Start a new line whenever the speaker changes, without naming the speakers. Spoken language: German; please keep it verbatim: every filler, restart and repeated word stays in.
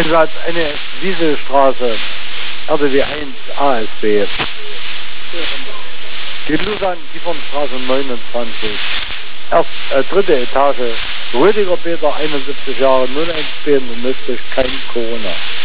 Einsatz eine Wieselstraße, R D W eins A S B. Die Lusan, Kiefernstraße neunundzwanzig. Erst, äh, dritte Etage. Rüdiger Peter, einundsiebzig Jahre, null eins B in Nützlich, kein Corona.